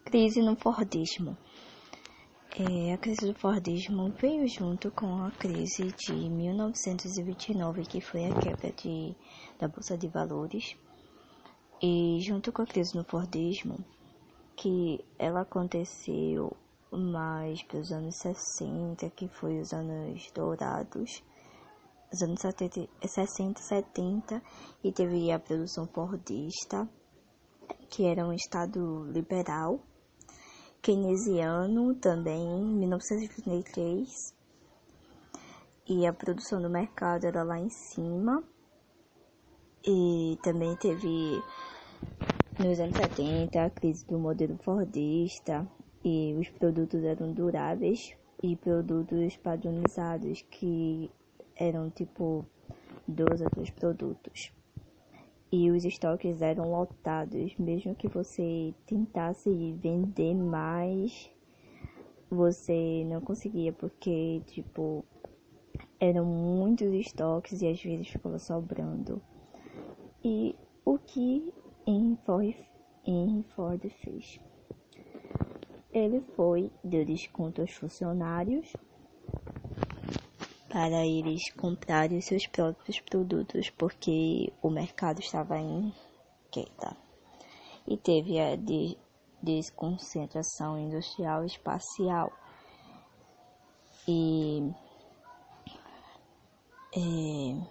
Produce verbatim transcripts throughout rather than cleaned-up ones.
Crise no Fordismo. É, a crise do Fordismo veio junto com a crise de mil novecentos e vinte e nove, que foi a quebra de, da Bolsa de Valores. E junto com a crise no Fordismo, que ela aconteceu mais para os anos sessenta, que foi os anos dourados, os anos sessenta, setenta, e teve a produção fordista, que era um estado liberal, keynesiano também, em mil novecentos e trinta e três, e a produção do mercado era lá em cima. E também teve, nos anos setenta, a crise do modelo fordista, e os produtos eram duráveis e produtos padronizados, que eram tipo dois ou três produtos. E os estoques eram lotados, mesmo que você tentasse vender mais, você não conseguia, porque, tipo, eram muitos estoques e às vezes ficava sobrando. E o que Henry Ford fez? Ele foi, deu desconto aos funcionários para eles comprarem seus próprios produtos, porque o mercado estava em queda. E teve a de, desconcentração industrial e espacial. E é,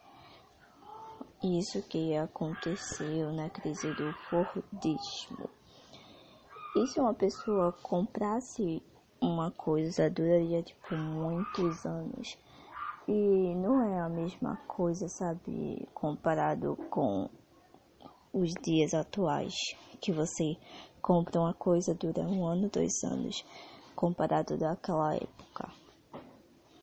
isso que aconteceu na crise do Fordismo. E se uma pessoa comprasse uma coisa, duraria tipo muitos anos. E não é a mesma coisa, sabe, comparado com os dias atuais, que você compra uma coisa, dura um ano, dois anos, comparado daquela época.